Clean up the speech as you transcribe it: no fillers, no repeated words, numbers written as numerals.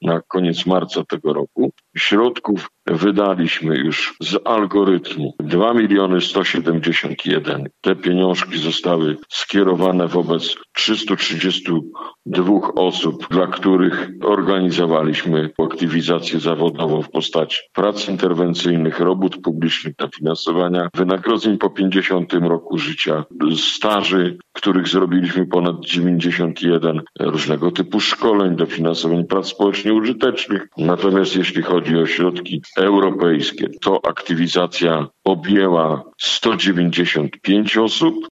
na koniec marca tego roku. Środków wydaliśmy już z algorytmu 2 171 000. Te pieniążki zostały skierowane wobec 332 osób, dla których organizowaliśmy aktywizację zawodową w postaci prac interwencyjnych, robót publicznych, dofinansowania wynagrodzeń po 50 roku życia, staży, których zrobiliśmy ponad 91, różnego typu szkoleń, dofinansowań prac społecznie użytecznych. Natomiast jeśli chodzi o środki europejskie, to aktywizacja objęła 195 osób.